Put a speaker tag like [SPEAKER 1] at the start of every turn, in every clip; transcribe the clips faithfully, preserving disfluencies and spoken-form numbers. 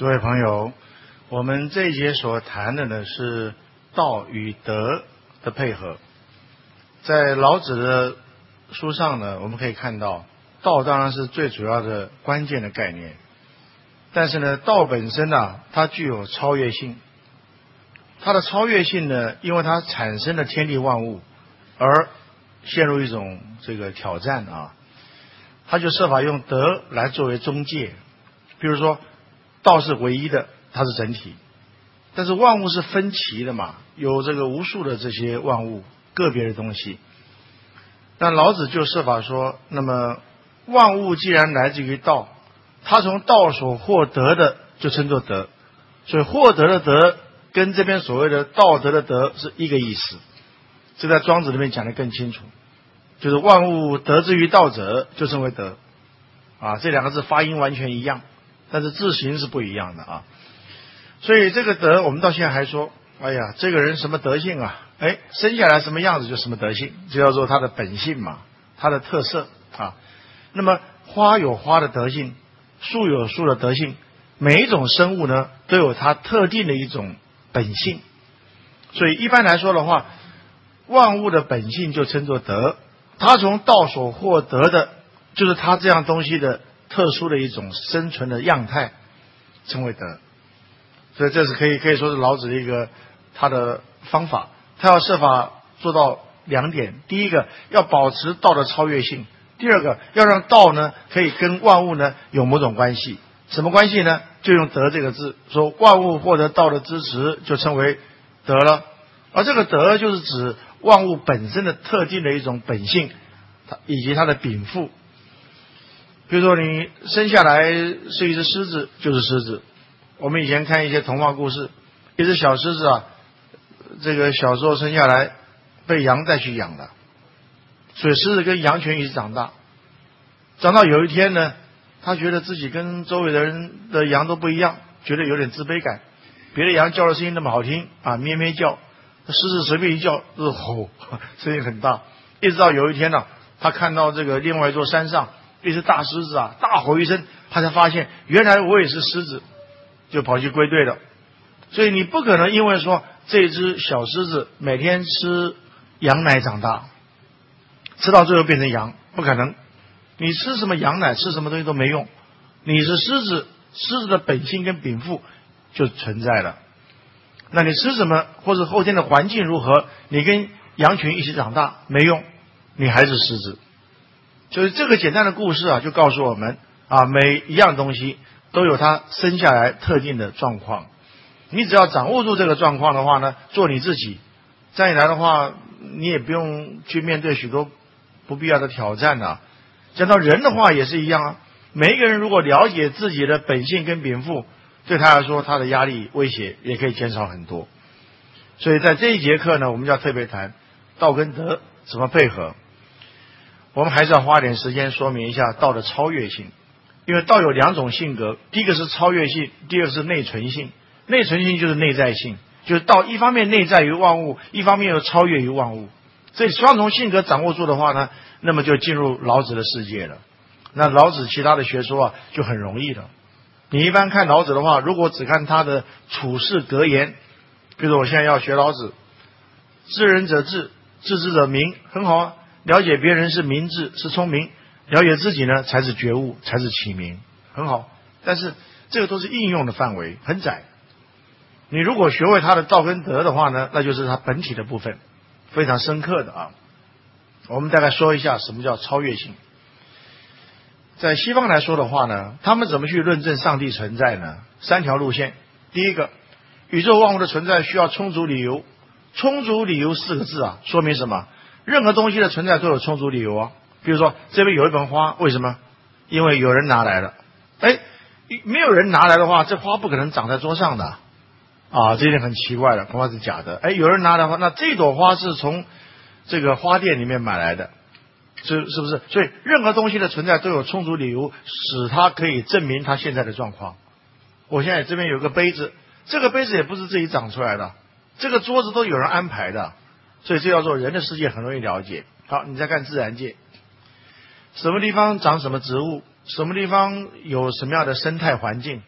[SPEAKER 1] 诸位朋友，我们这一节所谈的呢是道与德的配合。在老子的书上呢，我们可以看到，道当然是最主要的关键的概念，但是呢，道本身啊，它具有超越性。它的超越性呢，因为它产生了天地万物，而陷入一种这个挑战啊，它就设法用德来作为中介。比如说，道是唯一的，它是整体，但是万物是分歧的嘛，有这个无数的这些万物个别的东西。那老子就设法说，那么万物既然来自于道，他从道所获得的就称作德，所以获得的德跟这边所谓的道德的德是一个意思。这在庄子里面讲得更清楚，就是万物得之于道者就称为德啊，这两个字发音完全一样，但是字形是不一样的啊。所以这个德我们到现在还说，哎呀，这个人什么德性啊，哎，生下来什么样子就什么德性，就叫做他的本性嘛，他的特色啊。那么花有花的德性，树有树的德性，每一种生物呢都有它特定的一种本性。所以一般来说的话，万物的本性就称作德，他从道所获得的就是他这样东西的特殊的一种生存的样态，称为德。所以这是可以可以说是老子的一个他的方法，他要设法做到两点：第一个，要保持道的超越性；第二个，要让道呢可以跟万物呢有某种关系。什么关系呢？就用德这个字，说万物获得道的支持，就称为德了。而这个德就是指万物本身的特定的一种本性，以及它的禀赋。比如说你生下来是一只狮子，就是狮子。我们以前看一些童话故事，一只小狮子啊，这个小时候生下来被羊带去养的，所以狮子跟羊群一起长大。长到有一天呢，他觉得自己跟周围的人的羊都不一样，觉得有点自卑感。别的羊叫的声音那么好听啊，咩咩叫，狮子随便一叫就是吼，声音很大。一直到有一天呢、啊，他看到这个另外一座山上一只大狮子啊，大吼一声，他才发现原来我也是狮子，就跑去归队了。所以你不可能因为说这只小狮子每天吃羊奶长大，吃到最后变成羊，不可能。你吃什么羊奶，吃什么东西都没用。你是狮子，狮子的本性跟禀赋就存在了。那你吃什么，或者后天的环境如何，你跟羊群一起长大没用，你还是狮子。所以这个简单的故事啊，就告诉我们啊，每一样东西都有它生下来特定的状况。你只要掌握住这个状况的话呢，做你自己，再一来的话，你也不用去面对许多不必要的挑战啊。讲到人的话也是一样啊，每一个人如果了解自己的本性跟禀赋，对他来说他的压力威胁也可以减少很多。所以在这一节课呢，我们就要特别谈道跟德怎么配合。我们还是要花点时间说明一下道的超越性，因为道有两种性格，第一个是超越性，第二个是内存性。内存性就是内在性，就是道一方面内在于万物，一方面又超越于万物。所以双重性格掌握住的话呢，那么就进入老子的世界了。那老子其他的学说啊就很容易了。你一般看老子的话，如果只看他的处世格言，比如说我现在要学老子，知人者智，知之者明，很好啊。了解别人是明智，是聪明，了解自己呢才是觉悟，才是启明，很好。但是这个都是应用的范围，很窄。你如果学会他的道跟德的话呢，那就是他本体的部分，非常深刻的啊。我们大概说一下什么叫超越性。在西方来说的话呢，他们怎么去论证上帝存在呢？三条路线。第一个，宇宙万物的存在需要充足理由。充足理由四个字啊，说明什么？任何东西的存在都有充足理由啊。比如说这边有一盆花，为什么？因为有人拿来了。哎，没有人拿来的话，这花不可能长在桌上的啊，这一点很奇怪的，恐怕是假的。哎，有人拿来的话，那这朵花是从这个花店里面买来的，是是不是？所以任何东西的存在都有充足理由，使它可以证明它现在的状况。我现在这边有个杯子，这个杯子也不是自己长出来的，这个桌子都有人安排的，所以这叫做人的世界很容易了解。好，你再看自然界，什么地方长什么植物，什么地方有什么样的生态环境，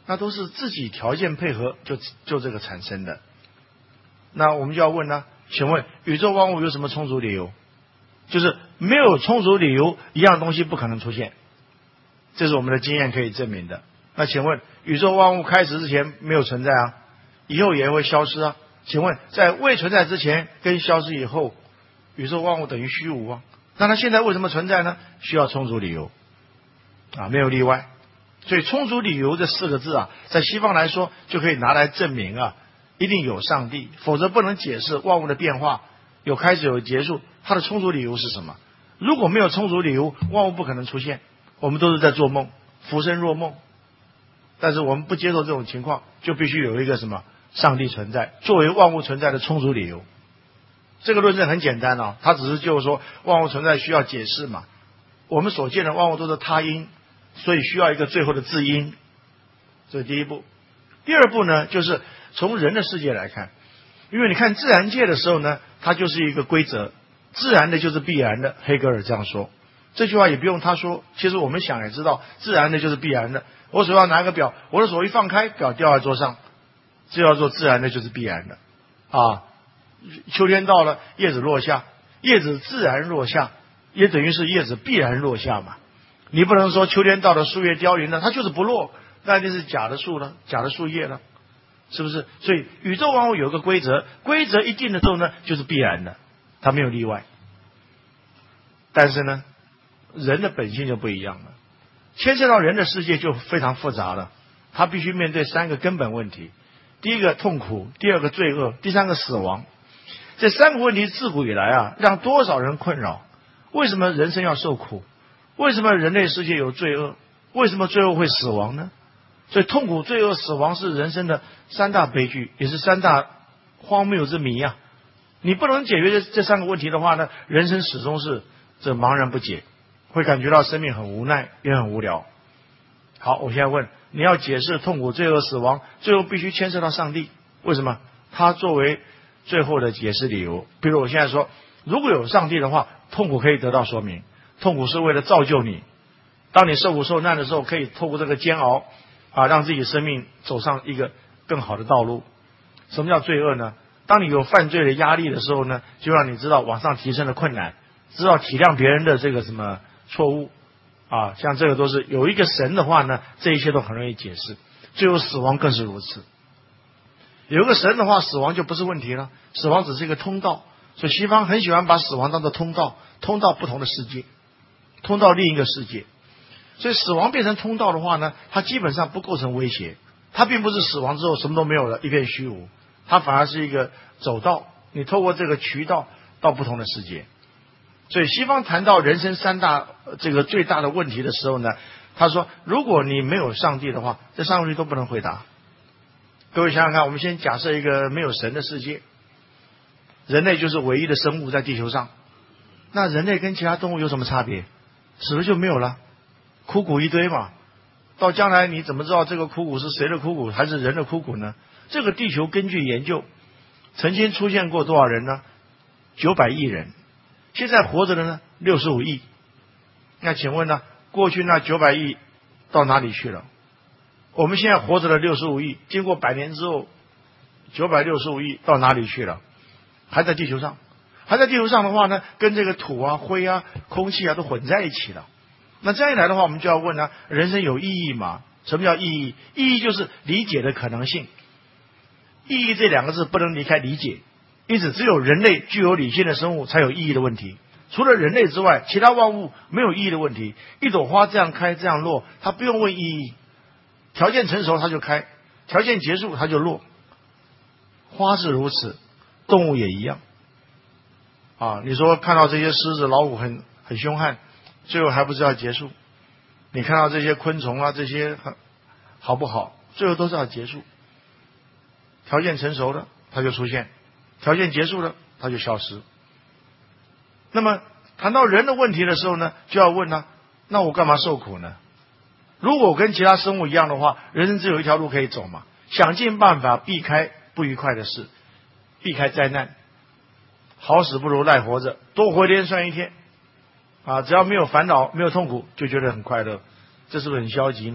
[SPEAKER 1] 那都是自己条件配合就就这个产生的。那我们就要问呢，请问宇宙万物有什么充足理由？就是没有充足理由，一样东西不可能出现，这是我们的经验可以证明的。那请问宇宙万物开始之前没有存在啊，以后也会消失啊？请问在未存在之前跟消失以后，宇宙万物等于虚无啊？那它现在为什么存在呢？需要充足理由啊，没有例外。所以充足理由这四个字啊，在西方来说就可以拿来证明啊，一定有上帝，否则不能解释万物的变化有开始有结束。它的充足理由是什么？如果没有充足理由，万物不可能出现，我们都是在做梦，浮生若梦。但是我们不接受这种情况，就必须有一个什么上帝存在，作为万物存在的充足理由。这个论证很简单啊，它只是就是说万物存在需要解释嘛。我们所见的万物都是他因，所以需要一个最后的自因，这是第一步。第二步呢，就是从人的世界来看，因为你看自然界的时候呢，它就是一个规则，自然的就是必然的，黑格尔这样说。这句话也不用他说，其实我们想也知道，自然的就是必然的。我手上拿个表，我的手一放开，表掉在桌上，这叫做自然的就是必然的啊。秋天到了，叶子落下，叶子自然落下，也等于是叶子必然落下嘛。你不能说秋天到了，树叶凋零了，它就是不落，那一定是假的树了，假的树叶了，是不是？所以宇宙万物有一个规则，规则一定的时候呢，就是必然的，它没有例外。但是呢，人的本性就不一样了，牵涉到人的世界就非常复杂了，他必须面对三个根本问题：第一个痛苦，第二个罪恶，第三个死亡。这三个问题自古以来啊，让多少人困扰？为什么人生要受苦？为什么人类世界有罪恶？为什么最后会死亡呢？所以痛苦、罪恶、死亡是人生的三大悲剧，也是三大荒谬之谜啊！你不能解决这这三个问题的话呢，人生始终是这茫然不解，会感觉到生命很无奈，也很无聊。好，我现在问，你要解释痛苦、罪恶、死亡，最后必须牵涉到上帝。为什么？他作为最后的解释理由。比如我现在说，如果有上帝的话，痛苦可以得到说明，痛苦是为了造就你，当你受苦受难的时候，可以透过这个煎熬啊，让自己生命走上一个更好的道路。什么叫罪恶呢？当你有犯罪的压力的时候呢，就让你知道往上提升的困难，知道体谅别人的这个什么错误啊，像这个都是有一个神的话呢，这一切都很容易解释。最后死亡更是如此，有一个神的话，死亡就不是问题了，死亡只是一个通道。所以西方很喜欢把死亡当作通道，通到不同的世界，通到另一个世界。所以死亡变成通道的话呢，它基本上不构成威胁，它并不是死亡之后什么都没有了，一片虚无，它反而是一个走道，你透过这个渠道到不同的世界。所以西方谈到人生三大这个最大的问题的时候呢，他说如果你没有上帝的话，这三个问题都不能回答。各位想想看，我们先假设一个没有神的世界，人类就是唯一的生物在地球上，那人类跟其他动物有什么差别？死了就没有了，枯骨一堆嘛。到将来你怎么知道这个枯骨是谁的枯骨还是人的枯骨呢？这个地球根据研究曾经出现过多少人呢？九百亿人，现在活着的呢六十五亿。那请问呢，过去那九百亿到哪里去了？我们现在活着的六十五亿，经过百年之后九百六十五亿到哪里去了？还在地球上，还在地球上的话呢，跟这个土啊、灰啊、空气啊都混在一起了。那这样一来的话，我们就要问呢，人生有意义吗？什么叫意义？意义就是理解的可能性。意义这两个字不能离开理解，因此只有人类具有理性的生物才有意义的问题。除了人类之外，其他万物没有意义的问题。一朵花这样开这样落，它不用问意义，条件成熟它就开，条件结束它就落。花是如此，动物也一样啊！你说看到这些狮子老虎很很凶悍，最后还不是要结束？你看到这些昆虫啊，这些好不好？最后都是要结束。条件成熟了它就出现，条件结束了它就消失。那么谈到人的问题的时候呢，就要问呢，那我干嘛受苦呢？如果我跟其他生物一样的话，人生只有一条路可以走嘛，想尽办法避开不愉快的事，避开灾难，好死不如赖活着，多活一天算一天啊！只要没有烦恼，没有痛苦，就觉得很快乐，这是不是很消极呢？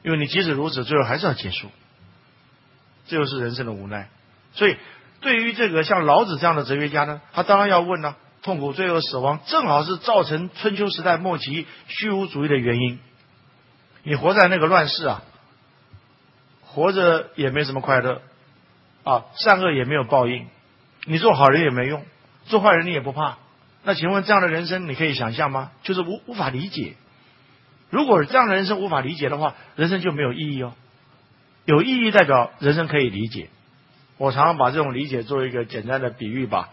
[SPEAKER 1] 因为你即使如此，最后还是要结束，这就是人生的无奈。所以对于这个像老子这样的哲学家呢，他当然要问了，痛苦、罪恶、死亡正好是造成春秋时代末期虚无主义的原因。你活在那个乱世啊，活着也没什么快乐啊，善恶也没有报应，你做好人也没用，做坏人你也不怕。那请问这样的人生你可以想象吗？就是无无法理解。如果这样的人生无法理解的话，人生就没有意义哦。有意义代表人生可以理解。我常常把这种理解做一个简单的比喻吧。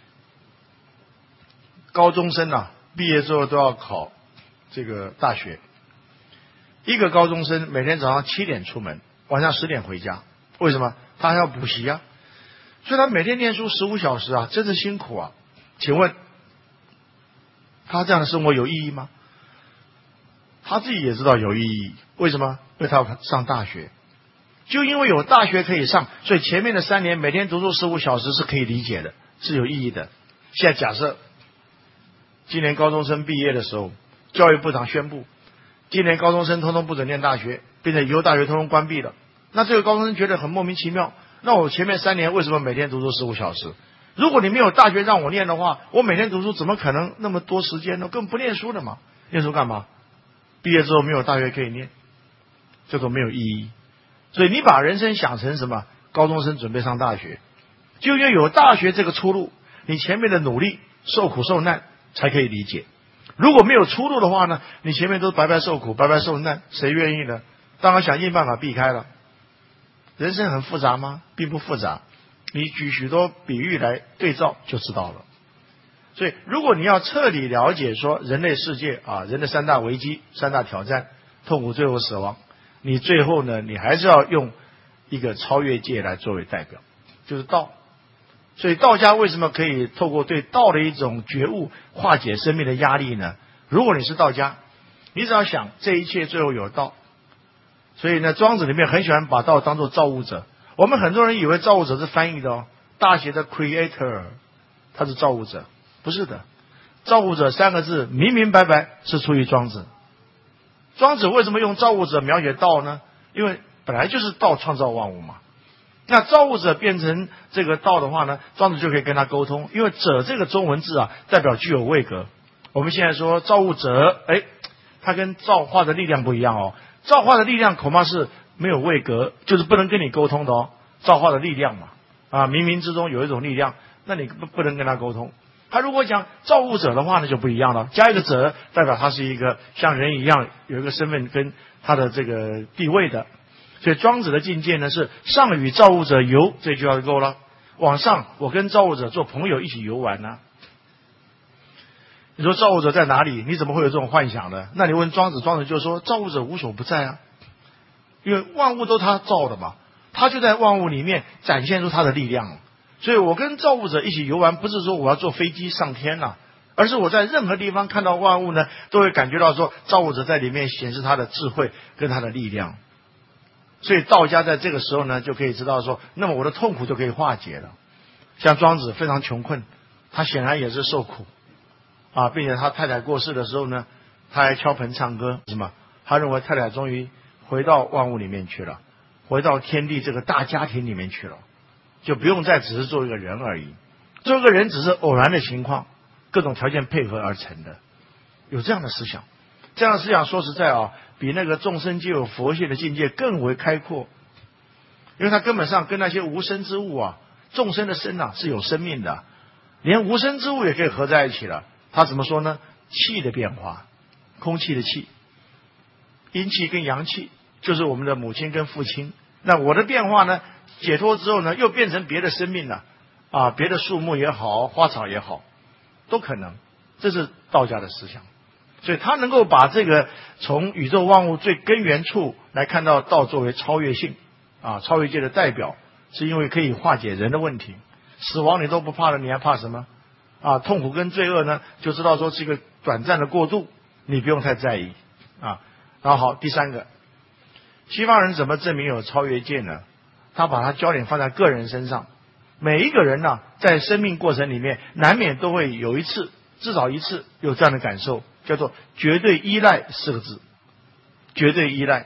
[SPEAKER 1] 高中生啊，毕业之后都要考这个大学。一个高中生每天早上七点出门，晚上十点回家，为什么？他还要补习啊，所以他每天念书十五小时啊，真是辛苦啊。请问他这样的生活有意义吗？他自己也知道有意义，为什么？因为他要上大学。就因为有大学可以上，所以前面的三年每天读书十五小时是可以理解的，是有意义的。现在假设今年高中生毕业的时候，教育部长宣布今年高中生通通不准念大学，并且以后大学通通关闭了，那这个高中生觉得很莫名其妙，那我前面三年为什么每天读书十五小时？如果你没有大学让我念的话，我每天读书怎么可能那么多时间呢？根本不念书的嘛，念书干嘛？毕业之后没有大学可以念，这个没有意义。所以你把人生想成什么？高中生准备上大学，就因为有大学这个出路，你前面的努力受苦受难才可以理解。如果没有出路的话呢，你前面都白白受苦白白受难，谁愿意呢？当然想尽办法避开了。人生很复杂吗？并不复杂，你举许多比喻来对照就知道了。所以如果你要彻底了解说人类世界啊，人的三大危机、三大挑战，痛苦、罪恶、死亡，你最后呢，你还是要用一个超越界来作为代表，就是道。所以道家为什么可以透过对道的一种觉悟化解生命的压力呢？如果你是道家，你只要想这一切最后有道。所以呢，庄子里面很喜欢把道当作造物者。我们很多人以为造物者是翻译的哦，大写的 creator 他是造物者，不是的。造物者三个字明明白白是出于庄子。庄子为什么用造物者描写道呢？因为本来就是道创造万物嘛。那造物者变成这个道的话呢，庄子就可以跟他沟通，因为者这个中文字啊，代表具有位格。我们现在说造物者，哎，它跟造化的力量不一样哦。造化的力量恐怕是没有位格，就是不能跟你沟通的哦。造化的力量嘛，啊，冥冥之中有一种力量，那你不不能跟他沟通。他如果讲造物者的话呢，就不一样了，加一个者，代表他是一个像人一样有一个身份跟他的这个地位的。所以庄子的境界呢是上与造物者游，这句话就够了。往上，我跟造物者做朋友，一起游玩呢、啊。你说造物者在哪里？你怎么会有这种幻想呢？那你问庄子，庄子就说造物者无所不在啊，因为万物都他造的嘛，他就在万物里面展现出他的力量。所以我跟造物者一起游玩，不是说我要坐飞机上天了、啊，而是我在任何地方看到万物呢，都会感觉到说造物者在里面显示他的智慧跟他的力量。所以道家在这个时候呢，就可以知道说，那么我的痛苦就可以化解了。像庄子非常穷困，他显然也是受苦啊，并且他太太过世的时候呢，他还敲盆唱歌，什么？他认为太太终于回到万物里面去了，回到天地这个大家庭里面去了，就不用再只是做一个人而已。做一个人只是偶然的情况，各种条件配合而成的，有这样的思想。这样的思想说实在啊，比那个众生皆有佛性的境界更为开阔，因为他根本上跟那些无生之物啊，众生的生啊是有生命的，连无生之物也可以合在一起了。他怎么说呢？气的变化，空气的气，阴气跟阳气就是我们的母亲跟父亲。那我的变化呢，解脱之后呢，又变成别的生命了啊，别的树木也好，花草也好，都可能。这是道家的思想。所以他能够把这个从宇宙万物最根源处来看到道作为超越性啊，超越界的代表，是因为可以化解人的问题。死亡你都不怕了，你还怕什么啊？痛苦跟罪恶呢，就知道说是一个短暂的过渡，你不用太在意啊。然后好，第三个，西方人怎么证明有超越界呢？他把他焦点放在个人身上。每一个人呢、啊，在生命过程里面难免都会有一次，至少一次有这样的感受，叫做绝对依赖四个字。绝对依赖，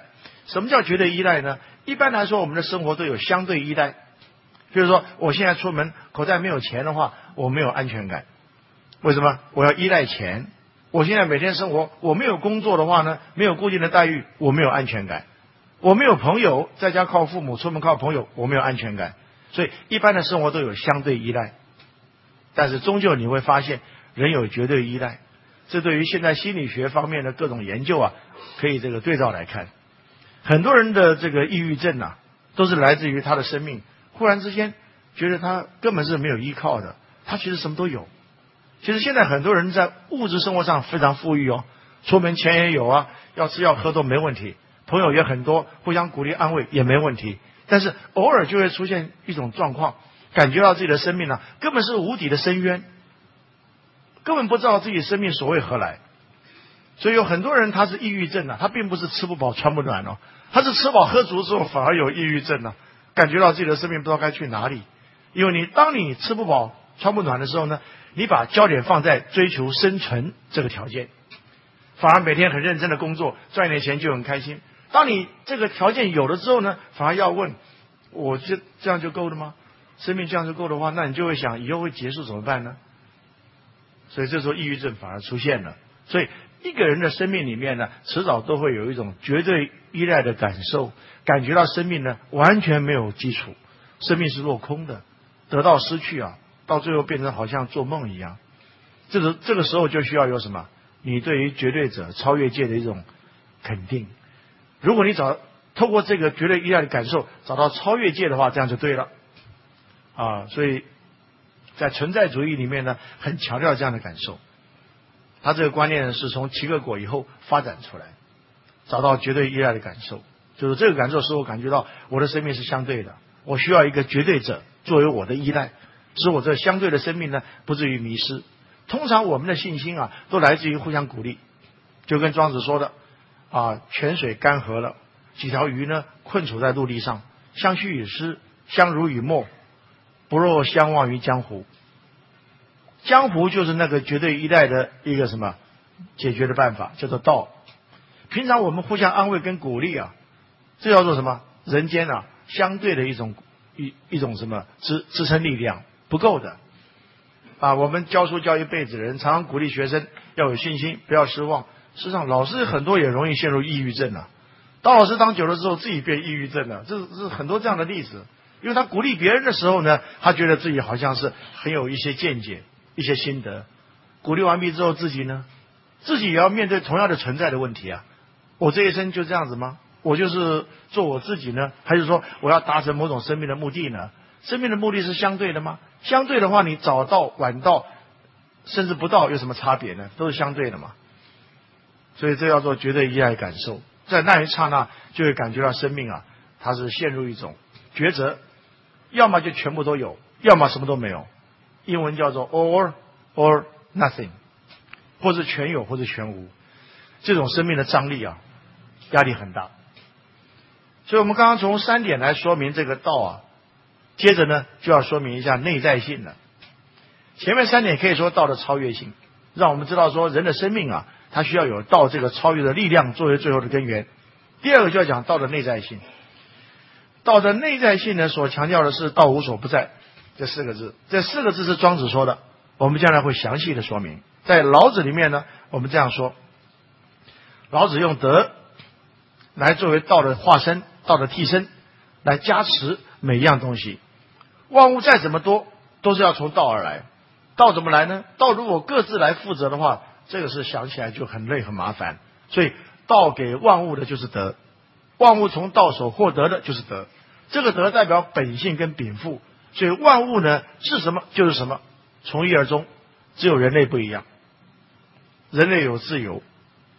[SPEAKER 1] 什么叫绝对依赖呢？一般来说，我们的生活都有相对依赖。比如说，我现在出门口袋没有钱的话，我没有安全感。为什么？我要依赖钱。我现在每天生活，我没有工作的话呢，没有固定的待遇，我没有安全感。我没有朋友，在家靠父母，出门靠朋友，我没有安全感。所以，一般的生活都有相对依赖。但是，终究你会发现，人有绝对依赖。这对于现在心理学方面的各种研究啊，可以这个对照来看。很多人的这个抑郁症啊，都是来自于他的生命忽然之间觉得他根本是没有依靠的，他其实什么都有。其实现在很多人在物质生活上非常富裕哦，出门钱也有啊，要吃要喝都没问题，朋友也很多，互相鼓励安慰也没问题。但是偶尔就会出现一种状况，感觉到自己的生命呢、啊，根本是无底的深渊，根本不知道自己生命所为何来。所以有很多人他是抑郁症啊，他并不是吃不饱穿不暖哦，他是吃饱喝足之后反而有抑郁症啊，感觉到自己的生命不知道该去哪里。因为你当你吃不饱穿不暖的时候呢，你把焦点放在追求生存这个条件，反而每天很认真的工作，赚一点钱就很开心。当你这个条件有了之后呢，反而要问，我这这样就够了吗？生命这样就够的话，那你就会想以后会结束怎么办呢？所以这时候抑郁症反而出现了。所以一个人的生命里面呢，迟早都会有一种绝对依赖的感受，感觉到生命呢完全没有基础，生命是落空的，得到失去啊，到最后变成好像做梦一样。这个这个时候就需要有什么？你对于绝对者、超越界的一种肯定。如果你找透过这个绝对依赖的感受找到超越界的话，这样就对了啊。所以在存在主义里面呢，很强调这样的感受。他这个观念是从齐克果以后发展出来，找到绝对依赖的感受，就是这个感受使我感觉到我的生命是相对的，我需要一个绝对者作为我的依赖，使我这相对的生命呢不至于迷失。通常我们的信心啊，都来自于互相鼓励，就跟庄子说的啊，泉水干涸了，几条鱼呢困处在陆地上，相虚与失，相濡以沫，不若相忘于江湖。江湖就是那个绝对依赖的一个什么解决的办法，叫做道。平常我们互相安慰跟鼓励啊，这叫做什么？人间啊相对的一种一一种什么支支撑力量不够的啊。我们教书教一辈子的人，常常鼓励学生要有信心，不要失望。事实上，老师很多也容易陷入抑郁症啊。当老师当久了之后，自己变抑郁症了，这是很多这样的例子。因为他鼓励别人的时候呢，他觉得自己好像是很有一些见解。一些心得，鼓励完毕之后，自己呢，自己也要面对同样的存在的问题啊。我这一生就这样子吗？我就是做我自己呢，还是说我要达成某种生命的目的呢？生命的目的是相对的吗？相对的话，你早到晚到，甚至不到，有什么差别呢？都是相对的嘛。所以这叫做绝对依赖感受，在那一刹那就会感觉到生命啊，它是陷入一种抉择，要么就全部都有，要么什么都没有。英文叫做 all or nothing， 或是全有或是全无。这种生命的张力啊，压力很大。所以我们刚刚从三点来说明这个道啊，接着呢就要说明一下内在性了。前面三点可以说道的超越性，让我们知道说人的生命啊，它需要有道这个超越的力量作为最后的根源。第二个就要讲道的内在性。道的内在性呢，所强调的是道无所不在这四个字，这四个字是庄子说的，我们将来会详细的说明。在老子里面呢，我们这样说，老子用德来作为道的化身，道的替身，来加持每一样东西。万物再怎么多，都是要从道而来。道怎么来呢？道如果各自来负责的话，这个是想起来就很累很麻烦。所以道给万物的就是德，万物从道所获得的就是德。这个德代表本性跟禀赋。所以万物呢是什么就是什么，从一而终，只有人类不一样。人类有自由，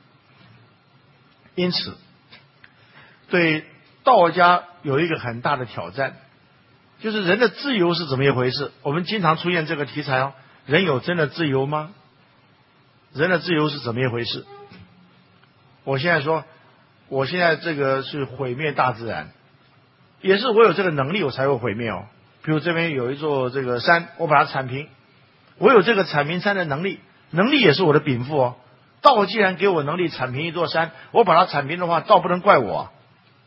[SPEAKER 1] 因此对道家有一个很大的挑战，就是人的自由是怎么一回事？我们经常出现这个题材哦，人有真的自由吗？人的自由是怎么一回事？我现在说，我现在这个是毁灭大自然，也是我有这个能力我才会毁灭哦。比如这边有一座这个山，我把它铲平，我有这个铲平山的能力，能力也是我的禀赋哦。道既然给我能力铲平一座山，我把它铲平的话，道不能怪我啊。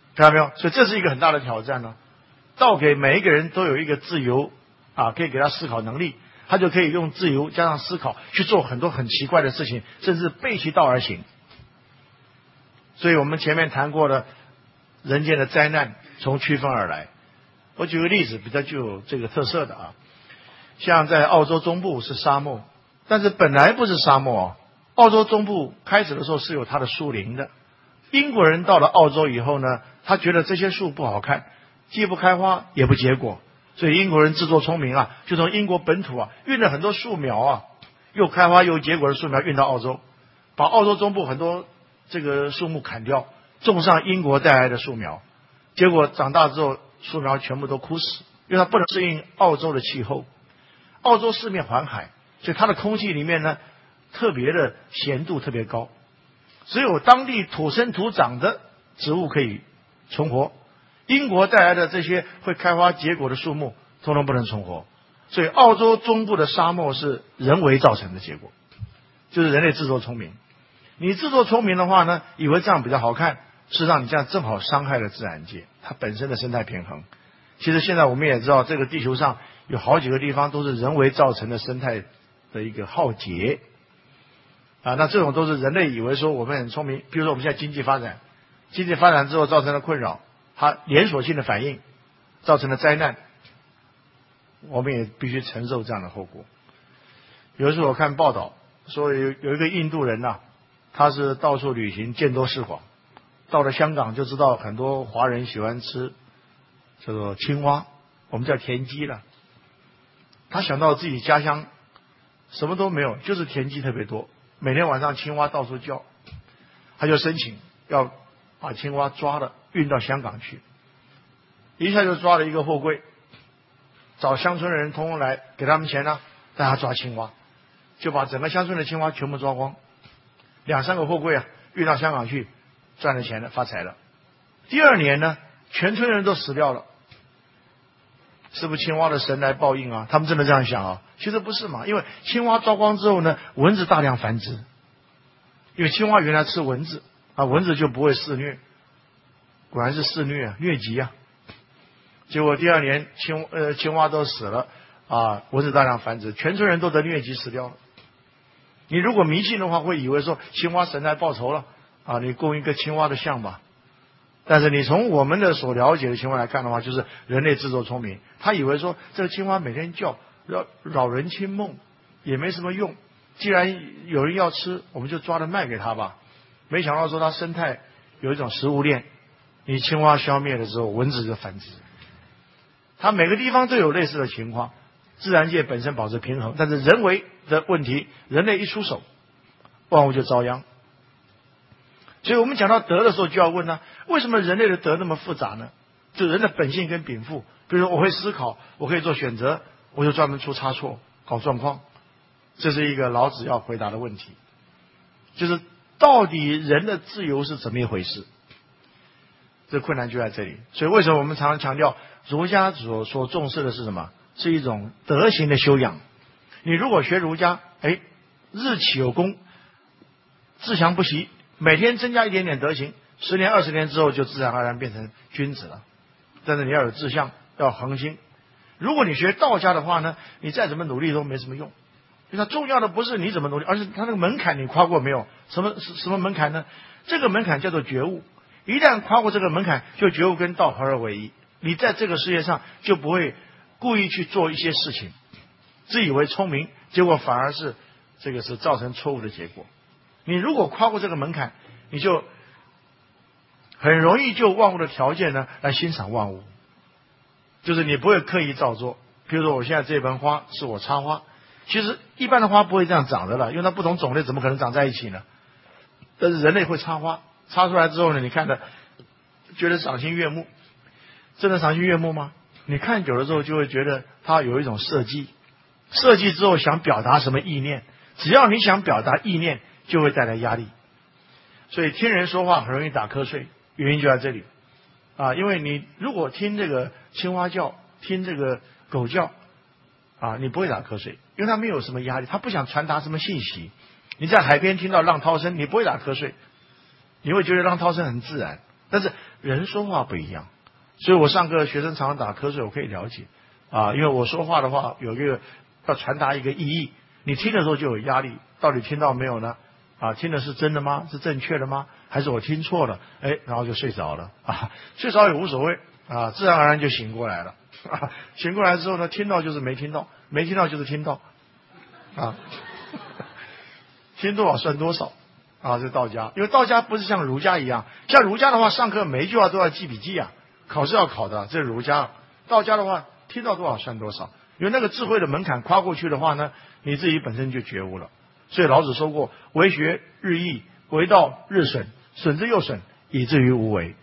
[SPEAKER 1] 看到没有？所以这是一个很大的挑战呢。道给每一个人都有一个自由啊，可以给他思考能力，他就可以用自由加上思考去做很多很奇怪的事情，甚至背其道而行。所以我们前面谈过的人间的灾难从区分而来。我举个例子比较具有这个特色的啊，像在澳洲中部是沙漠，但是本来不是沙漠哦。澳洲中部开始的时候是有它的树林的。英国人到了澳洲以后呢，他觉得这些树不好看，既不开花也不结果，所以英国人自作聪明啊，就从英国本土啊运了很多树苗啊，又开花又结果的树苗运到澳洲，把澳洲中部很多这个树木砍掉，种上英国带来的树苗，结果长大之后树苗全部都枯死，因为它不能适应澳洲的气候。澳洲四面环海，所以它的空气里面呢特别的咸度特别高，只有当地土生土长的植物可以存活，英国带来的这些会开花结果的树木通通不能存活。所以澳洲中部的沙漠是人为造成的结果，就是人类自作聪明。你自作聪明的话呢，以为这样比较好看，事实上你这样正好伤害了自然界它本身的生态平衡。其实现在我们也知道，这个地球上有好几个地方都是人为造成的生态的一个浩劫啊，那这种都是人类以为说我们很聪明。比如说我们现在经济发展，经济发展之后造成了困扰，它连锁性的反应造成了灾难，我们也必须承受这样的后果。有的时候我看报道说有有一个印度人呐、啊，他是到处旅行，见多识广，到了香港就知道很多华人喜欢吃叫做青蛙，我们叫田鸡了。他想到自己家乡什么都没有，就是田鸡特别多，每天晚上青蛙到处叫，他就申请要把青蛙抓了运到香港去，一下就抓了一个货柜，找乡村人通通来给他们钱呢、啊，带他抓青蛙，就把整个乡村的青蛙全部抓光，两三个货柜啊运到香港去，赚了钱了，发财了。第二年呢，全村人都死掉了，是不是青蛙的神来报应啊？他们真的这样想啊？其实不是嘛，因为青蛙抓光之后呢，蚊子大量繁殖，因为青蛙原来吃蚊子啊，蚊子就不会肆虐，果然是肆虐啊，疟疾啊。结果第二年青呃青蛙都死了啊，蚊子大量繁殖，全村人都得疟疾死掉了。你如果迷信的话，会以为说青蛙神来报仇了啊，你供一个青蛙的像吧。但是你从我们的所了解的情况来看的话，就是人类自作聪明，他以为说这个青蛙每天叫扰扰人清梦，也没什么用，既然有人要吃，我们就抓着卖给他吧。没想到说它生态有一种食物链，你青蛙消灭的时候，蚊子就繁殖。它每个地方都有类似的情况，自然界本身保持平衡，但是人为的问题，人类一出手，万物就遭殃。所以我们讲到德的时候，就要问呢，为什么人类的德那么复杂呢？就人的本性跟禀赋，比如说我会思考，我可以做选择，我就专门出差错，搞状况。这是一个老子要回答的问题，就是到底人的自由是怎么一回事？这困难就在这里。所以为什么我们常常强调儒家所所重视的是什么？是一种德行的修养。你如果学儒家，哎，日起有功，自强不息，每天增加一点点德行，十年二十年之后就自然而然变成君子了。但是你要有志向，要恒心。如果你学道家的话呢，你再怎么努力都没什么用。因为它重要的不是你怎么努力，而是它那个门槛你跨过没有？什么什么门槛呢？这个门槛叫做觉悟。一旦跨过这个门槛，就觉悟跟道合二为一。你在这个世界上就不会故意去做一些事情，自以为聪明，结果反而是这个是造成错误的结果。你如果跨过这个门槛，你就很容易就万物的条件呢来欣赏万物，就是你不会刻意照做。比如说我现在这盆花是我插花，其实一般的花不会这样长的了，因为它不同种类怎么可能长在一起呢？但是人类会插花，插出来之后呢，你看的觉得赏心悦目，真的赏心悦目吗？你看久了之后就会觉得它有一种设计，设计之后想表达什么意念，只要你想表达意念，就会带来压力。所以听人说话很容易打瞌睡，原因就在这里啊！因为你如果听这个青蛙叫，听这个狗叫啊，你不会打瞌睡，因为它没有什么压力，它不想传达什么信息。你在海边听到浪涛声，你不会打瞌睡，你会觉得浪涛声很自然。但是人说话不一样，所以我上课学生常常打瞌睡，我可以了解啊，因为我说话的话有一个要传达一个意义，你听的时候就有压力，到底听到没有呢？啊，听的是真的吗？是正确的吗？还是我听错了？哎，然后就睡着了啊，睡着也无所谓啊，自然而然就醒过来了。啊，醒过来之后呢，听到就是没听到，没听到就是听到啊，听多少算多少啊，这道家。因为道家不是像儒家一样，像儒家的话，上课每一句话都要记笔记啊，考试要考的，这是儒家。道家的话，听到多少算多少，因为那个智慧的门槛跨过去的话呢，你自己本身就觉悟了。所以老子说过，为学日益，为道日损，损之又损，以至于无为。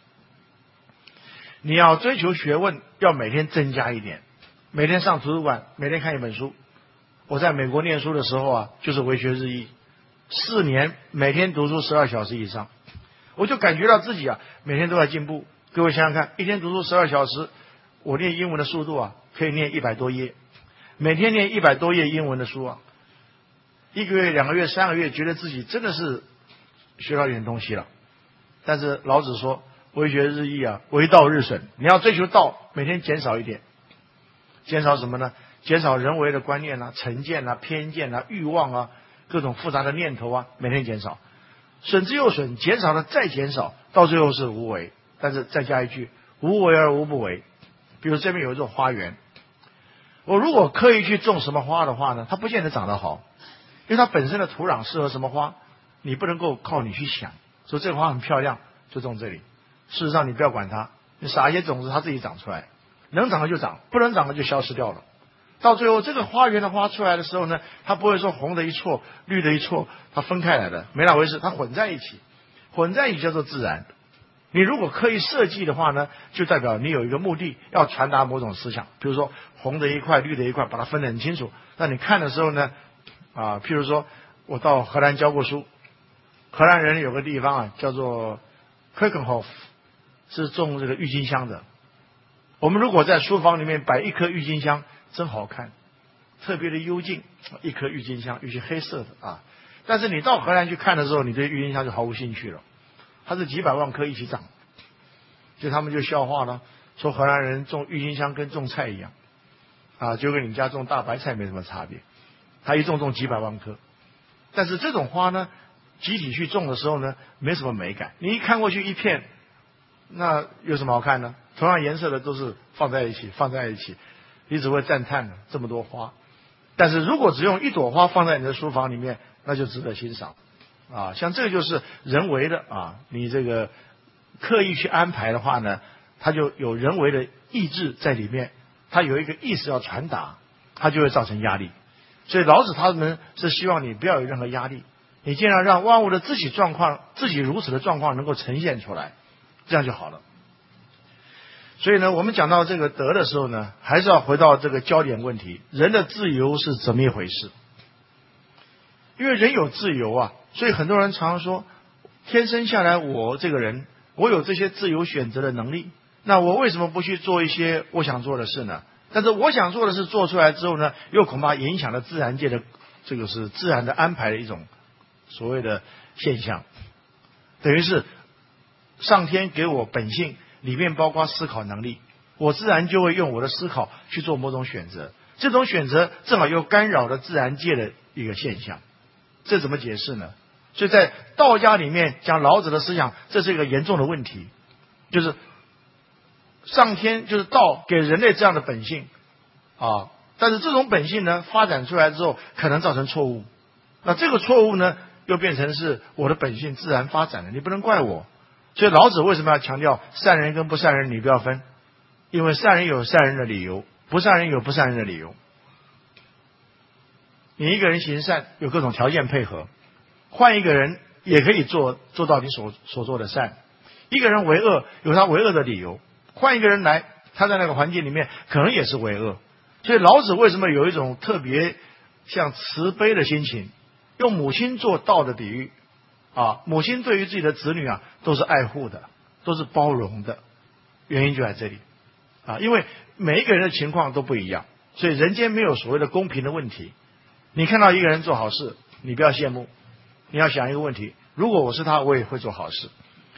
[SPEAKER 1] 你要追求学问，要每天增加一点，每天上图书馆，每天看一本书。我在美国念书的时候啊，就是为学日益，四年每天读书十二小时以上，我就感觉到自己啊每天都在进步。各位想想看，一天读书十二小时，我念英文的速度啊可以念一百多页，每天念一百多页英文的书啊，一个月、两个月、三个月，觉得自己真的是学到一点东西了。但是老子说，为学日益啊，为道日损。你要追求道，每天减少一点，减少什么呢？减少人为的观念啊、成见啊、偏见啊、欲望啊，各种复杂的念头啊，每天减少。损之又损，减少了再减少，到最后是无为。但是再加一句，无为而无不为。比如这边有一座花园，我如果刻意去种什么花的话呢，它不见得长得好，因为它本身的土壤适合什么花，你不能够靠你去想，说这个花很漂亮就种这里。事实上你不要管它，你撒一些种子它自己长出来，能长的就长，不能长的就消失掉了。到最后这个花园的花出来的时候呢，它不会说红的一撮绿的一撮，它分开来的，没那回事，它混在一起，混在一起叫做自然。你如果刻意设计的话呢，就代表你有一个目的，要传达某种思想。比如说红的一块绿的一块，把它分得很清楚，那你看的时候呢啊，譬如说我到荷兰教过书，荷兰人有个地方啊叫做 Keukenhof， 是种这个郁金香的。我们如果在书房里面摆一棵郁金香，真好看，特别的幽静，一棵郁金香，尤其黑色的啊。但是你到荷兰去看的时候，你对郁金香就毫无兴趣了，它是几百万棵一起长，就他们就笑话了，说荷兰人种郁金香跟种菜一样啊，就跟你们家种大白菜没什么差别，它一种种几百万棵。但是这种花呢，集体去种的时候呢，没什么美感，你一看过去一片，那有什么好看呢？同样颜色的都是放在一起放在一起，你只会赞叹这么多花。但是如果只用一朵花放在你的书房里面，那就值得欣赏啊。像这个就是人为的啊，你这个刻意去安排的话呢，它就有人为的意志在里面，它有一个意识要传达，它就会造成压力。所以老子他们是希望你不要有任何压力，你尽量让万物的自己状况自己如此的状况能够呈现出来，这样就好了。所以呢，我们讲到这个德的时候呢，还是要回到这个焦点问题，人的自由是怎么一回事？因为人有自由啊，所以很多人常说，天生下来我这个人，我有这些自由选择的能力，那我为什么不去做一些我想做的事呢？但是我想做的事做出来之后呢，又恐怕影响了自然界的，这个是自然的安排的一种所谓的现象，等于是上天给我本性里面包括思考能力，我自然就会用我的思考去做某种选择，这种选择正好又干扰了自然界的一个现象，这怎么解释呢？所以在道家里面讲老子的思想，这是一个严重的问题，就是上天就是道给人类这样的本性啊，但是这种本性呢发展出来之后可能造成错误，那这个错误呢又变成是我的本性自然发展的，你不能怪我。所以老子为什么要强调善人跟不善人你不要分？因为善人有善人的理由，不善人有不善人的理由。你一个人行善有各种条件配合，换一个人也可以做做到你所所做的善。一个人为恶有他为恶的理由，换一个人来，他在那个环境里面可能也是为恶。所以老子为什么有一种特别像慈悲的心情，用母亲做道的比喻啊，母亲对于自己的子女啊都是爱护的，都是包容的，原因就在这里啊，因为每一个人的情况都不一样，所以人间没有所谓的公平的问题。你看到一个人做好事，你不要羡慕，你要想一个问题，如果我是他，我也会做好事。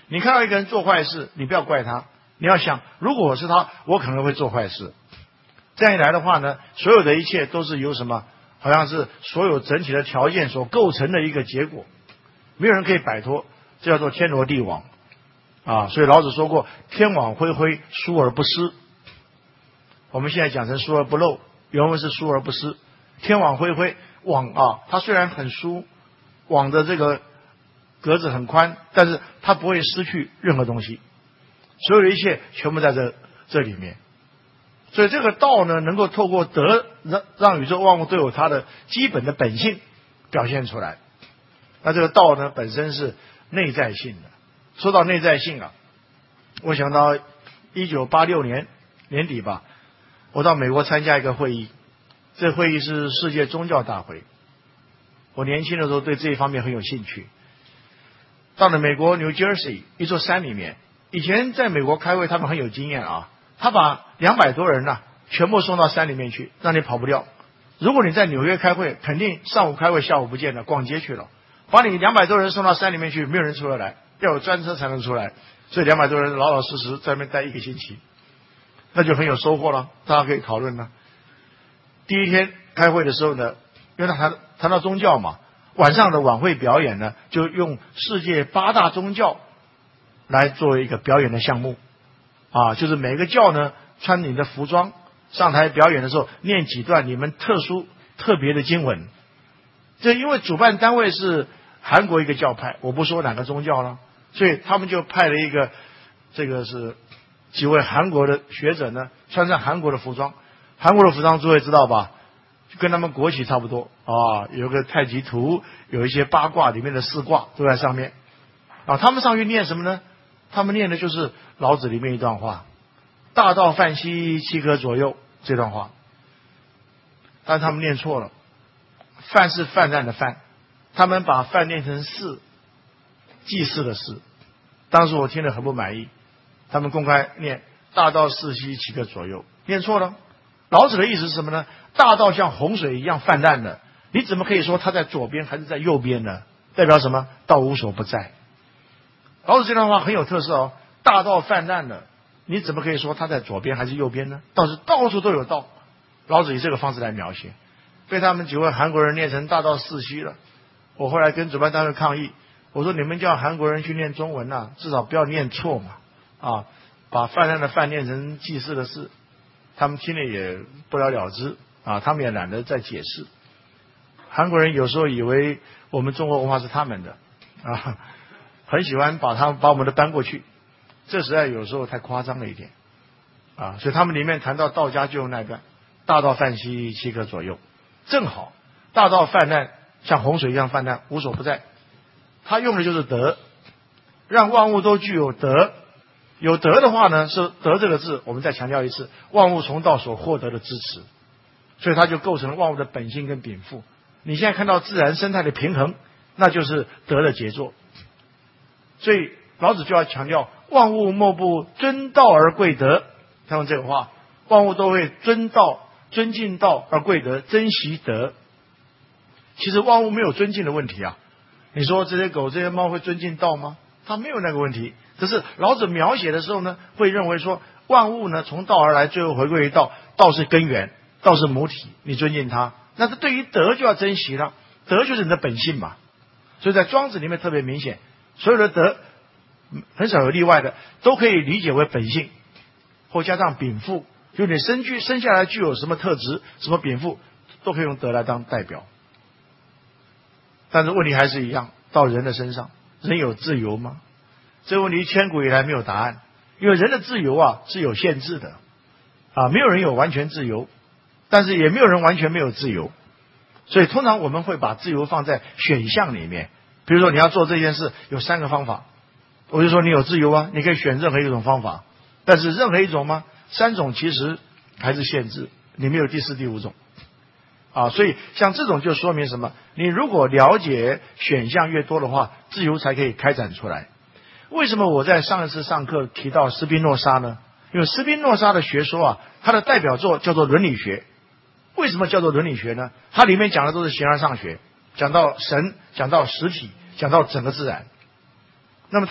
[SPEAKER 1] 你看到一个人做坏事，你不要怪他，你要想，如果我是他，我可能会做坏事。这样一来的话呢，所有的一切都是由什么？好像是所有整体的条件所构成的一个结果，没有人可以摆脱，这叫做天罗地网啊！所以老子说过：“天网恢恢，疏而不失。”我们现在讲成疏而不漏，原文是疏而不失。天网恢恢，网啊，它虽然很疏，网的这个格子很宽，但是它不会失去任何东西，所有的一切全部在这这里面。所以这个道呢，能够透过德让让宇宙万物都有它的基本的本性表现出来。那这个道呢，本身是内在性的。说到内在性啊，我想到一九八六年年底吧，我到美国参加一个会议，这会议是世界宗教大会。我年轻的时候对这一方面很有兴趣。到了美国 New Jersey 一座山里面，以前在美国开会他们很有经验啊。他把两百多人呢、啊、全部送到山里面去，让你跑不掉。如果你在纽约开会，肯定上午开会，下午不见了，逛街去了。把你两百多人送到山里面去，没有人出得来，要有专车才能出来。所以两百多人老老实实在那边待一个星期，那就很有收获了，大家可以讨论了。第一天开会的时候呢，因为他谈谈到宗教嘛，晚上的晚会表演呢，就用世界八大宗教来作为一个表演的项目。啊，就是每个教呢穿你的服装上台表演的时候，念几段你们特殊特别的经文。这因为主办单位是韩国一个教派，我不说哪个宗教了，所以他们就派了一个这个是几位韩国的学者呢，穿上韩国的服装。韩国的服装诸位知道吧？就跟他们国旗差不多啊，有个太极图，有一些八卦里面的四卦都在上面。啊，他们上去念什么呢？他们念的就是老子里面一段话：“大道泛兮，其可左右。”这段话，但他们念错了，泛是泛滥的泛，他们把泛念成祀，祭祀的祀。当时我听了很不满意，他们公开念“大道四兮，其可左右”，念错了。老子的意思是什么呢？大道像洪水一样泛滥的，你怎么可以说它在左边还是在右边呢？代表什么？道无所不在。老子这段话很有特色哦，大道泛滥了，你怎么可以说它在左边还是右边呢？倒是到处都有道。老子以这个方式来描写，被他们几位韩国人念成大道四兮了。我后来跟主办单位抗议，我说你们叫韩国人去念中文啊，至少不要念错嘛，啊，把泛滥的泛念成祭祀的祀，他们听了也不了了之啊，他们也懒得再解释。韩国人有时候以为我们中国文化是他们的啊。很喜欢把他们把我们的搬过去，这实在有时候太夸张了一点啊！所以他们里面谈到道家就用那段“大道泛兮，其可左右”，正好大道泛滥，像洪水一样泛滥，无所不在。他用的就是德，让万物都具有德。有德的话呢，是德这个字，我们再强调一次，万物从道所获得的支持，所以它就构成了万物的本性跟禀赋。你现在看到自然生态的平衡，那就是德的杰作。所以老子就要强调，万物莫不尊道而贵德。他用这个话，万物都会尊道、尊敬道而贵德，珍惜德。其实万物没有尊敬的问题啊。你说这些狗、这些猫会尊敬道吗？它没有那个问题。只是老子描写的时候呢，会认为说万物呢从道而来，最后回归于道，道是根源，道是母体，你尊敬它。那是对于德就要珍惜了，德就是你的本性嘛。所以在庄子里面特别明显。所有的德很少有例外的，都可以理解为本性，或加上禀赋，就你生具生下来具有什么特质、什么禀赋，都可以用德来当代表。但是问题还是一样，到人的身上，人有自由吗？这个问题千古以来没有答案，因为人的自由啊是有限制的啊，没有人有完全自由，但是也没有人完全没有自由。所以通常我们会把自由放在选项里面。比如说你要做这件事，有三个方法，我就说你有自由啊，你可以选任何一种方法，但是任何一种吗？三种其实还是限制，你没有第四、第五种啊。所以像这种就说明什么？你如果了解选项越多的话，自由才可以开展出来。为什么我在上一次上课提到斯宾诺莎呢？因为斯宾诺莎的学说啊，它的代表作叫做伦理学。为什么叫做伦理学呢？它里面讲的都是形而上学，讲到神，讲到实体，讲到整个自然。那么他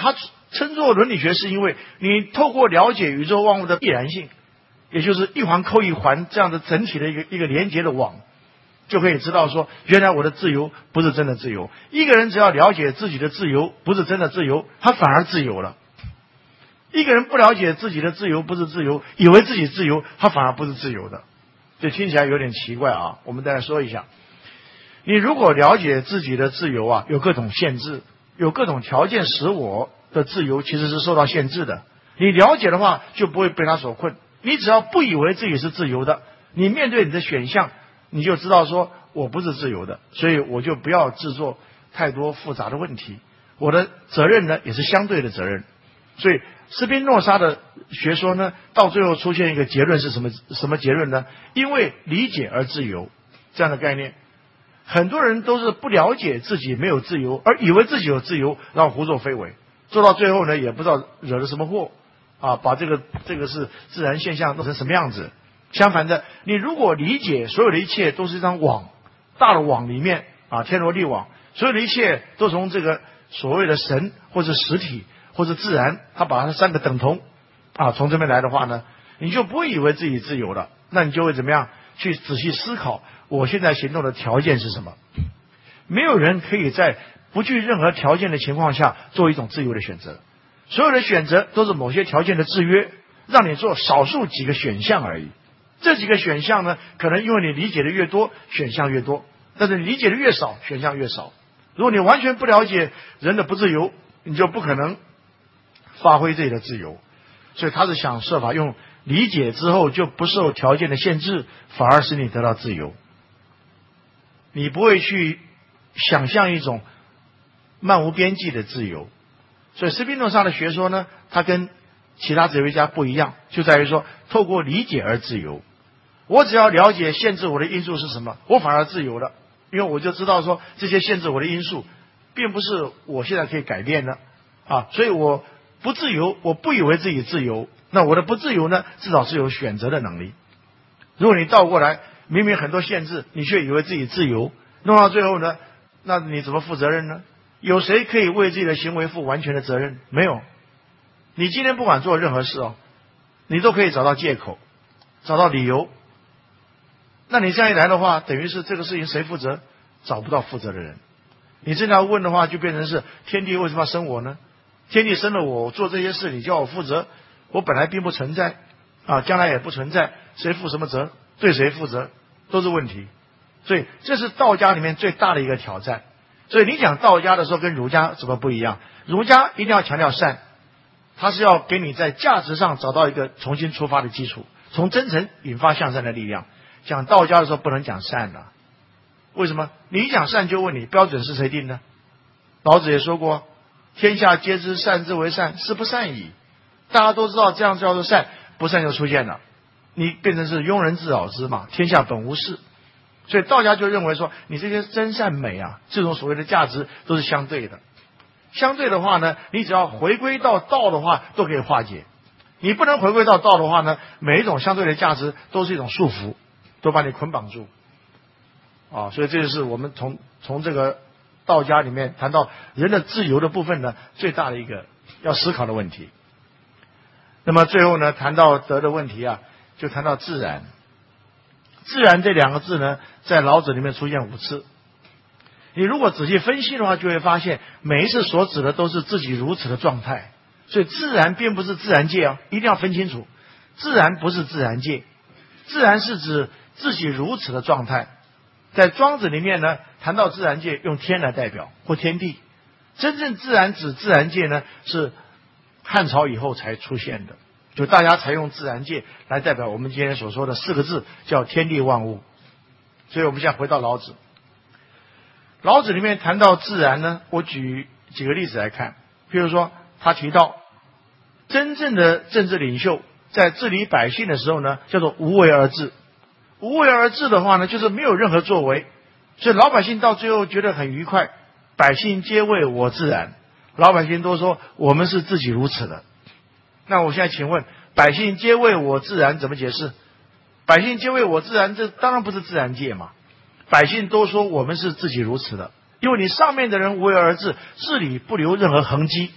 [SPEAKER 1] 称作伦理学，是因为你透过了解宇宙万物的必然性，也就是一环扣一环这样的整体的一个一个连接的网，就可以知道说，原来我的自由不是真的自由。一个人只要了解自己的自由不是真的自由，他反而自由了。一个人不了解自己的自由不是自由，以为自己自由，他反而不是自由的。这听起来有点奇怪啊，我们再来说一下。你如果了解自己的自由啊，有各种限制，有各种条件使我的自由其实是受到限制的。你了解的话，就不会被他所困。你只要不以为自己是自由的，你面对你的选项，你就知道说我不是自由的，所以我就不要制作太多复杂的问题。我的责任呢，也是相对的责任。所以斯宾诺莎的学说呢，到最后出现一个结论是什么？什么结论呢？因为理解而自由，这样的概念。很多人都是不了解自己没有自由，而以为自己有自由，然后胡作非为，做到最后呢，也不知道惹了什么祸啊，把这个这个是自然现象弄成什么样子。相反的，你如果理解所有的一切都是一张网，大的网里面啊，天罗地网，所有的一切都从这个所谓的神或者实体或者自然，他把它三个等同啊，从这边来的话呢，你就不会以为自己自由了，那你就会怎么样去仔细思考，我现在行动的条件是什么？没有人可以在不具任何条件的情况下做一种自由的选择，所有的选择都是某些条件的制约，让你做少数几个选项而已。这几个选项呢，可能因为你理解的越多，选项越多，但是你理解的越少，选项越少。如果你完全不了解人的不自由，你就不可能发挥自己的自由。所以他是想设法用理解之后就不受条件的限制，反而使你得到自由。你不会去想象一种漫无边际的自由。所以斯宾诺莎的学说呢，它跟其他哲学家不一样，就在于说透过理解而自由。我只要了解限制我的因素是什么，我反而自由了，因为我就知道说这些限制我的因素并不是我现在可以改变的啊，所以我不自由，我不以为自己自由，那我的不自由呢，至少是有选择的能力。如果你倒过来，明明很多限制，你却以为自己自由，弄到最后呢，那你怎么负责任呢？有谁可以为自己的行为负完全的责任？没有。你今天不管做任何事哦，你都可以找到借口，找到理由。那你这样一来的话，等于是这个事情谁负责？找不到负责的人。你这样问的话，就变成是天地为什么要生我呢？天地生了我，我做这些事你叫我负责，我本来并不存在啊，将来也不存在，谁负什么责？对谁负责？都是问题。所以这是道家里面最大的一个挑战。所以你讲道家的时候跟儒家怎么不一样？儒家一定要强调善，他是要给你在价值上找到一个重新出发的基础，从真诚引发向善的力量。讲道家的时候不能讲善的，为什么？你一讲善就问你标准是谁定的？老子也说过，天下皆知善之为善，是不善矣。大家都知道这样叫做善，不善就出现了，你变成是庸人自扰之嘛，天下本无事。所以道家就认为说，你这些真善美啊，这种所谓的价值都是相对的。相对的话呢，你只要回归到道的话，都可以化解。你不能回归到道的话呢，每一种相对的价值都是一种束缚，都把你捆绑住。啊，所以这就是我们从从这个道家里面谈到人的自由的部分呢，最大的一个要思考的问题。那么最后呢，谈到德的问题啊，就谈到自然。自然这两个字呢，在老子里面出现五次。你如果仔细分析的话，就会发现每一次所指的都是自己如此的状态。所以自然并不是自然界啊，一定要分清楚。自然不是自然界，自然是指自己如此的状态。在庄子里面呢，谈到自然界用天来代表或天地。真正自然指自然界呢，是汉朝以后才出现的，就大家才用自然界来代表我们今天所说的四个字，叫天地万物。所以我们现在回到老子。老子里面谈到自然呢，我举几个例子来看。譬如说他提到真正的政治领袖在治理百姓的时候呢，叫做无为而治。无为而治的话呢，就是没有任何作为，所以老百姓到最后觉得很愉快，百姓皆为我自然。老百姓都说我们是自己如此的。那我现在请问，百姓皆为我自然怎么解释？百姓皆为我自然，这当然不是自然界嘛。百姓都说我们是自己如此的，因为你上面的人无为而治，治理不留任何痕迹，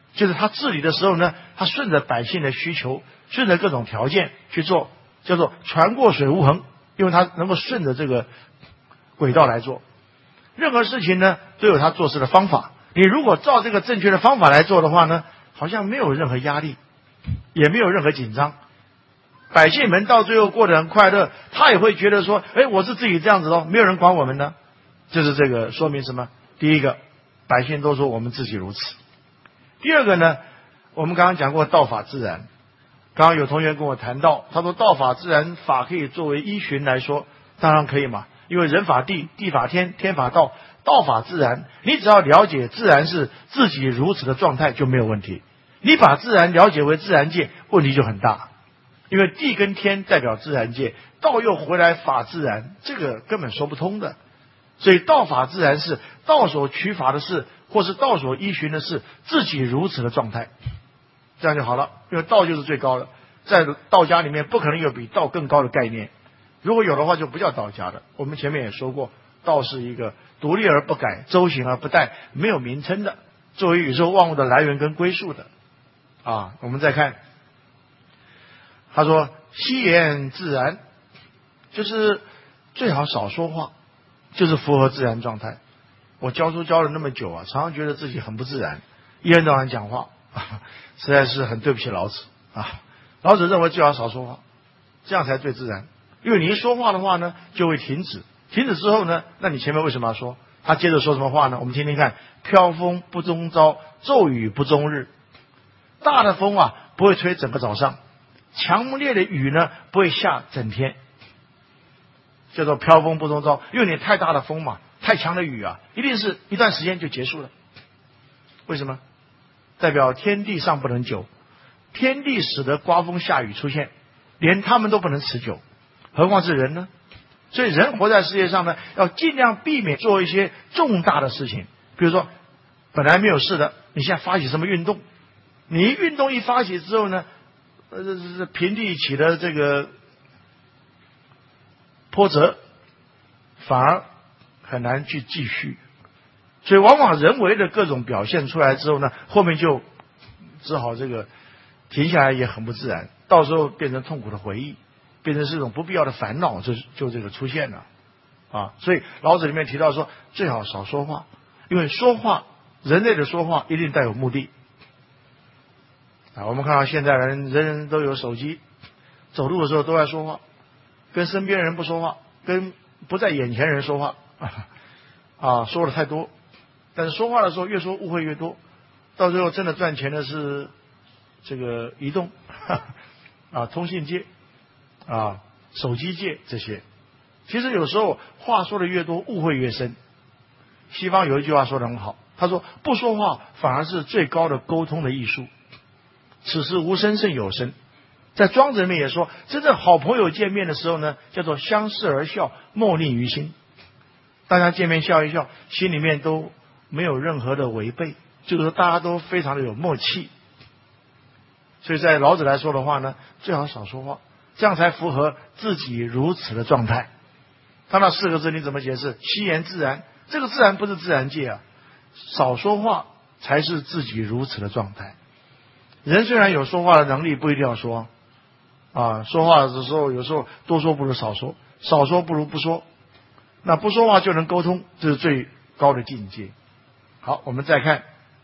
[SPEAKER 1] 就是他治理的时候呢，他顺着百姓的需求，顺着各种条件去做，叫做船过水无痕，因为他能够顺着这个轨道来做。任何事情呢，都有他做事的方法。你如果照这个正确的方法来做的话呢，好像没有任何压力，也没有任何紧张。百姓们到最后过得很快乐，他也会觉得说，哎，我是自己这样子哦，没有人管我们的。就是这个说明什么？第一个，百姓都说我们自己如此。第二个呢，我们刚刚讲过道法自然。刚刚有同学跟我谈到，他说道法自然，法可以作为依循来说，当然可以嘛，因为人法地，地法天，天法道，道法自然，你只要了解自然是自己如此的状态就没有问题。你把自然了解为自然界，问题就很大，因为地跟天代表自然界，道又回来法自然，这个根本说不通的。所以道法自然是道所取法的事，或是道所依循的事，自己如此的状态，这样就好了。因为道就是最高的，在道家里面不可能有比道更高的概念，如果有的话就不叫道家的。我们前面也说过，道是一个独立而不改，周行而不殆，没有名称的，作为宇宙万物的来源跟归宿的。啊，我们再看，他说悉言自然，就是最好少说话，就是符合自然状态。我教书教了那么久啊，常常觉得自己很不自然，一天到晚讲话，啊，实在是很对不起老子啊。老子认为最好少说话，这样才最自然。因为你一说话的话呢，就会停止，停止之后呢，那你前面为什么要说？他接着说什么话呢？我们听听看：飘风不终朝，骤雨不终日。大的风啊，不会吹整个早上；强烈的雨呢，不会下整天。叫做飘风不终朝，因为你太大的风嘛，太强的雨啊，一定是一段时间就结束了。为什么？代表天地尚不能久，天地使得刮风下雨出现，连他们都不能持久，何况是人呢？所以人活在世界上呢，要尽量避免做一些重大的事情。比如说，本来没有事的，你现在发起什么运动，你一运动一发起之后呢，呃，平地起的这个波折，反而很难去继续。所以往往人为的各种表现出来之后呢，后面就只好这个停下来，也很不自然，到时候变成痛苦的回忆，变成是一种不必要的烦恼，就就这个出现了啊。所以老子里面提到说，最好少说话，因为说话，人类的说话一定带有目的啊。我们看到现在人人人都有手机，走路的时候都在说话，跟身边人不说话，跟不在眼前人说话啊，说的太多。但是说话的时候越说误会越多，到最后真的赚钱的是这个移动啊、通信界啊、手机界这些。其实有时候话说的越多，误会越深。西方有一句话说得很好，他说不说话反而是最高的沟通的艺术。此时无声胜有声。在庄子里面也说，真正好朋友见面的时候呢，叫做相视而笑，莫逆于心。大家见面笑一笑，心里面都没有任何的违背，就是说大家都非常的有默契。所以在老子来说的话呢，最好少说话，这样才符合自己如此的状态。他那四个字你怎么解释？悉言自然，这个自然不是自然界啊，少说话才是自己如此的状态。人虽然有说话的能力，不一定要说啊，说话的时候有时候多说不如少说，少说不如不说，那不说话就能沟通，这是最高的境界。好，我们再看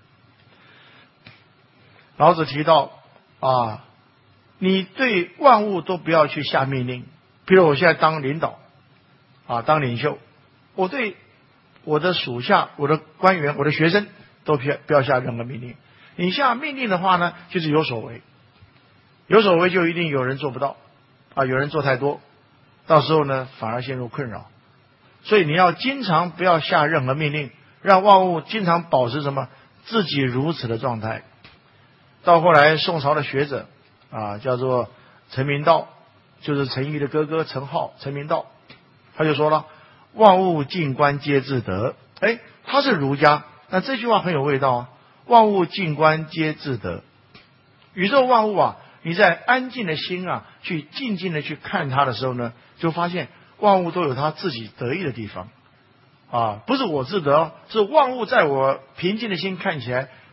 [SPEAKER 1] 老子提到啊，你对万物都不要去下命令。比如我现在当领导啊，当领袖，我对我的属下、我的官员、我的学生都不要下任何命令。你下命令的话呢，就是有所为，有所为就一定有人做不到啊，有人做太多，到时候呢反而陷入困扰。所以你要经常不要下任何命令，让万物经常保持什么自己如此的状态。到后来宋朝的学者啊，叫做陈明道，就是陈馀的哥哥陈浩，陈明道，他就说了，万物静观皆自得。哎，他是儒家，那这句话很有味道啊。万物静观皆自得，宇宙万物啊，你在安静的心啊，去静静的去看它的时候呢，就发现万物都有它自己得意的地方啊，不是我自得，是万物在我平静的心看起来，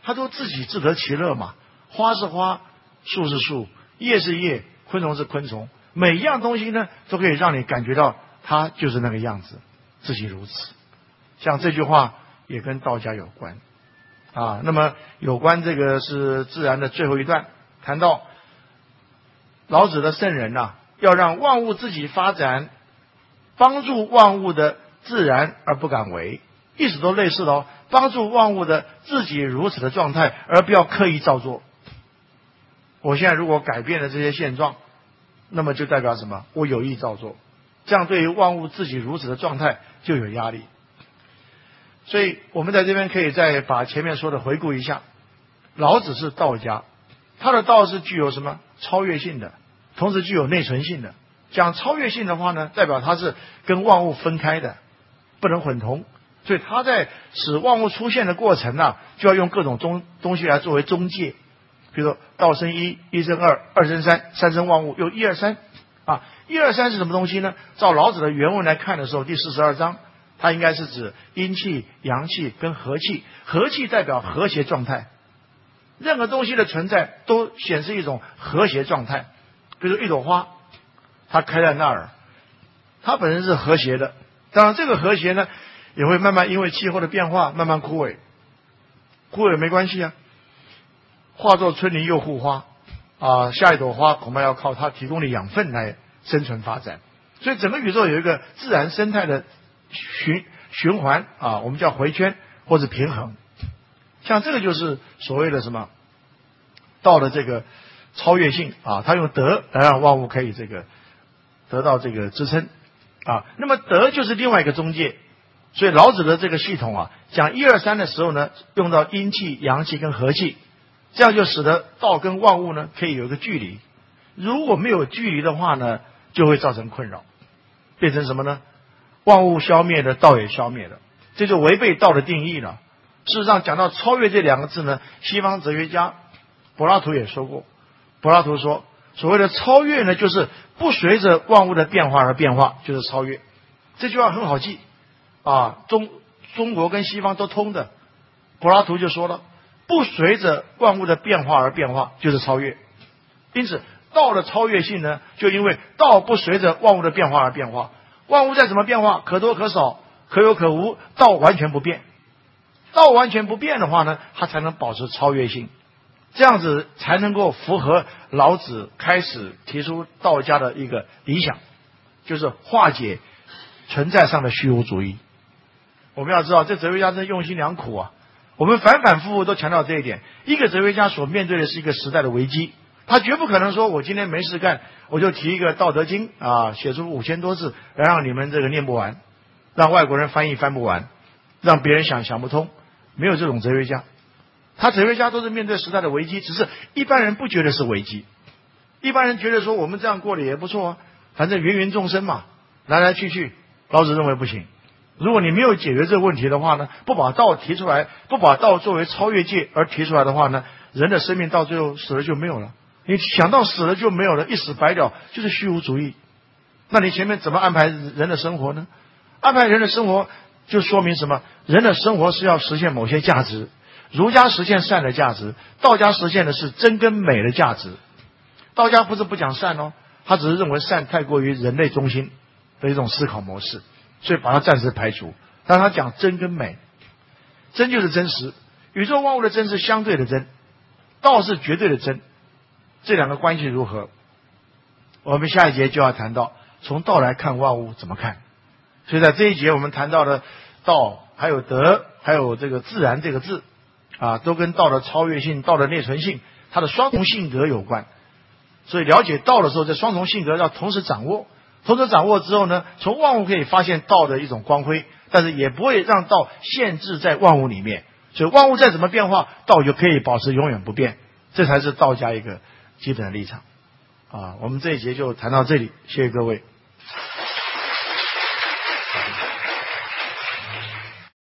[SPEAKER 1] 它都自己自得其乐嘛。花是花，树是树，叶是叶，昆虫是昆虫，每一样东西呢，都可以让你感觉到它就是那个样子，自己如此。像这句话也跟道家有关啊。那么有关这个是自然的最后一段，谈到老子的圣人呐、啊，要让万物自己发展，帮助万物的自然而不敢为，意思都类似的哦。帮助万物的自己如此的状态，而不要刻意照做。我现在如果改变了这些现状，那么就代表什么？我有意照做，这样对于万物自己如此的状态就有压力。所以我们在这边可以再把前面说的回顾一下。老子是道家，他的道是具有什么？超越性的，同时具有内存性的。讲超越性的话呢，代表它是跟万物分开的，不能混同。所以他在使万物出现的过程啊，就要用各种中东西来作为中介。比如说道生一，一生二，二生三，三生万物，有一二三啊。一二三是什么东西呢？照老子的原文来看的时候，第四十二章，它应该是指阴气、阳气跟和气。和气代表和谐状态，任何东西的存在都显示一种和谐状态。比如说一朵花，它开在那儿，它本身是和谐的，当然这个和谐呢，也会慢慢因为气候的变化慢慢枯萎，枯萎没关系啊，化作春泥又护花啊，下一朵花恐怕要靠它提供的养分来生存发展。所以整个宇宙有一个自然生态的循循环啊，我们叫回圈或者平衡。像这个就是所谓的什么道的这个超越性啊，它用德来让万物可以这个得到这个支撑啊。那么德就是另外一个中介。所以老子的这个系统啊，讲一二三的时候呢，用到阴气、阳气跟和气，这样就使得道跟万物呢可以有一个距离。如果没有距离的话呢，就会造成困扰，变成什么呢？万物消灭了，道也消灭了，这就违背道的定义了。事实上，讲到超越这两个字呢，西方哲学家柏拉图也说过。柏拉图说，所谓的超越呢，就是不随着万物的变化而变化，就是超越。这句话很好记啊，中中国跟西方都通的。柏拉图就说了，不随着万物的变化而变化，就是超越。因此，道的超越性呢，就因为道不随着万物的变化而变化，万物再怎么变化，可多可少，可有可无，道完全不变。道完全不变的话呢，它才能保持超越性，这样子才能够符合老子开始提出道家的一个理想，就是化解存在上的虚无主义。我们要知道，这哲学家真的用心良苦啊！我们反反复复都强调这一点。一个哲学家所面对的是一个时代的危机，他绝不可能说我今天没事干，我就提一个《道德经》啊，写出五千多字，来让你们这个念不完，让外国人翻译翻不完，让别人想想不通。没有这种哲学家，他哲学家都是面对时代的危机，只是一般人不觉得是危机。一般人觉得说我们这样过得也不错啊，反正芸芸众生嘛，来来去去。老子认为不行。如果你没有解决这个问题的话呢，不把道提出来，不把道作为超越界而提出来的话呢，人的生命到最后死了就没有了。你想到死了就没有了，一死百了，就是虚无主义。那你前面怎么安排人的生活呢？安排人的生活就说明什么？人的生活是要实现某些价值，儒家实现善的价值，道家实现的是真跟美的价值。道家不是不讲善哦，他只是认为善太过于人类中心的一种思考模式，所以把它暂时排除。但他讲真跟美，真就是真实，宇宙万物的真是相对的真，道是绝对的真，这两个关系如何？我们下一节就要谈到从道来看万物怎么看。所以在这一节我们谈到的道，还有德，还有这个自然这个字啊，都跟道的超越性、道的内存性、它的双重性格有关。所以了解道的时候，这双重性格要同时掌握。同时掌握之后呢，从万物可以发现道的一种光辉，但是也不会让道限制在万物里面。所以万物再怎么变化，道就可以保持永远不变。这才是道家一个基本的立场啊。我们这一节就谈到这里，谢谢各位。